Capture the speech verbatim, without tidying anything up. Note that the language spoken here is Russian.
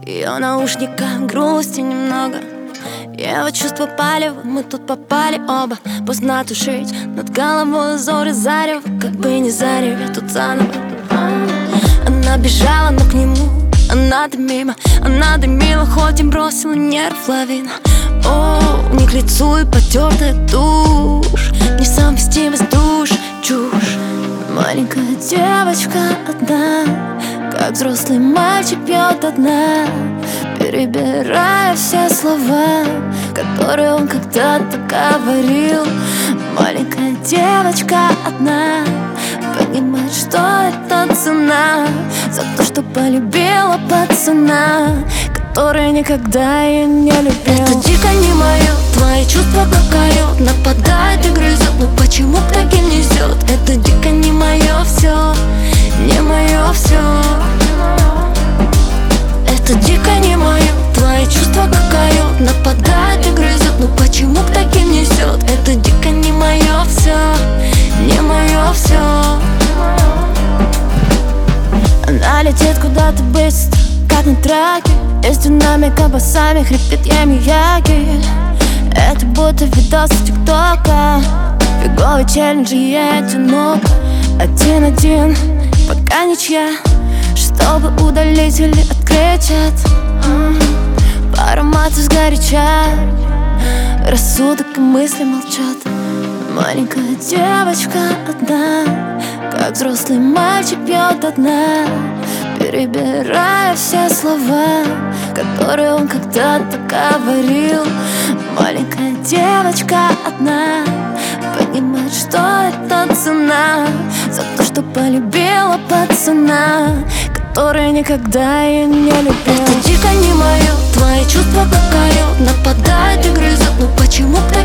ее наушниках грусти немного. Его чувства палево, мы тут попали оба. Поздно тушить над головой зоры зарево. Как бы не зарево, тут заново. Она бежала, но к нему она мимо. Она дымила, хоть и бросила нерв лавина. О, не к лицу и потертая тушь, несовместимость душ, чушь. Маленькая девочка одна, как взрослый мальчик пьет до дна, перебирая все слова, которые он когда-то говорил. Маленькая девочка одна понимает, что это цена за то, что полюбила пацана, который никогда ее не любил. Это дико не мое, твои чувства как койот, нападает и грызет, но почему к таким несет? Это дико не мое все, не мое все. Это дико не мое, твои чувства как койот, нападает и грызет, но почему к таким несет? Это дико не мое все, не мое все. Она летит куда-то быстро, как на траке, из динамика басами хрипит я Мияги. Это будто видос с ТикТока, фиговый челлендж, и я одинока. Один-один, пока ничья, чтобы удалить или открыть чат. По аромату сгоряча, рассудок и мысли молчат. Маленькая девочка одна, как взрослый мальчик пьет до дна, перебирая все слова, которые он когда-то говорил. Маленькая девочка одна понимает, что это цена за то, что полюбила пацана, который никогда ее не любил. Это дико не мое, твои чувства как койот, нападает и грызет, но почему к